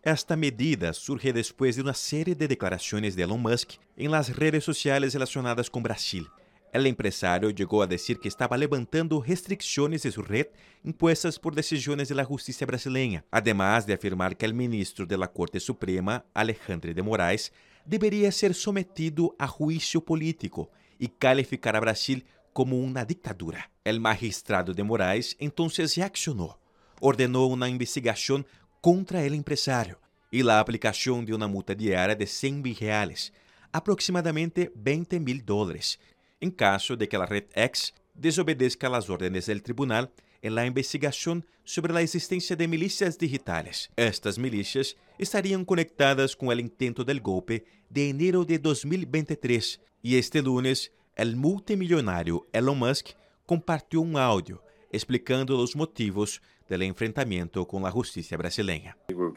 Esta medida surge después de una serie de declaraciones de Elon Musk en las redes sociales relacionadas con Brasil. El empresario llegó a decir que estaba levantando restricciones de su red impuestas por decisiones de la justicia brasileña, además de afirmar que el ministro de la Corte Suprema, Alexandre de Moraes, debería ser sometido a juicio político y calificar a Brasil como una dictadura. El magistrado de Moraes entonces reaccionó, ordenó una investigación contra el empresario y la aplicación de una multa diaria de 100 mil reales, aproximadamente $20.000, en caso de que la red X desobedezca las órdenes del tribunal en la investigación sobre la existencia de milicias digitales. Estas milicias estarían conectadas con el intento del golpe de enero de 2023 y este lunes el multimillonario Elon Musk compartió un audio explicando los motivos del enfrentamiento con la justicia brasileña.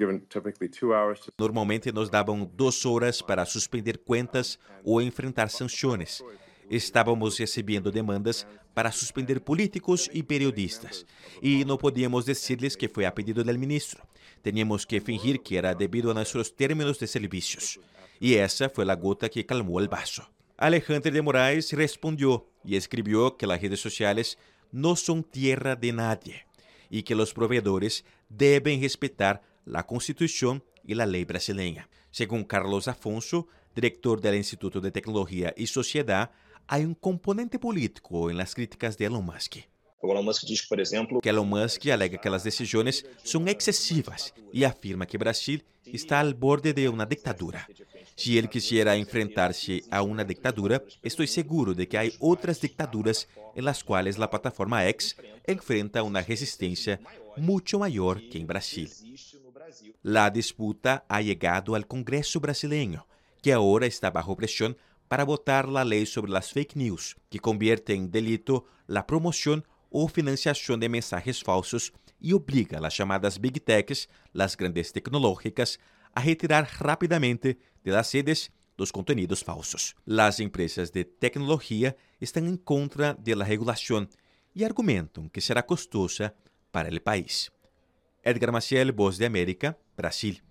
Normalmente nos daban 2 horas para suspender cuentas o enfrentar sanciones. Estábamos recibiendo demandas para suspender políticos y periodistas, y no podíamos decirles que fue a pedido del ministro. Teníamos que fingir que era debido a nuestros términos de servicios. Y esa fue la gota que calmó el vaso. Alexandre de Moraes respondió y escribió que las redes sociales no son tierra de nadie y que los proveedores deben respetar la Constitución y la ley brasileña. Según Carlos Afonso, director del Instituto de Tecnología y Sociedad, hay un componente político en las críticas de Elon Musk. Elon Musk diz, por exemplo, que Elon Musk alega que las decisiones son excesivas y afirma que Brasil está al borde de una dictadura. Si él quisiera enfrentarse a una dictadura, estoy seguro de que hay otras dictaduras en las cuales la plataforma X enfrenta una resistencia mucho mayor que en Brasil. La disputa ha llegado al Congreso brasileño, que ahora está bajo presión para votar la ley sobre las fake news, que convierte en delito la promoción o financiación de mensajes falsos y obliga a las llamadas Big Techs, las grandes tecnológicas, a retirar rápidamente de las redes los contenidos falsos. Las empresas de tecnología están en contra de la regulación y argumentan que será costosa para el país. Edgar Maciel, Voz de América, Brasil.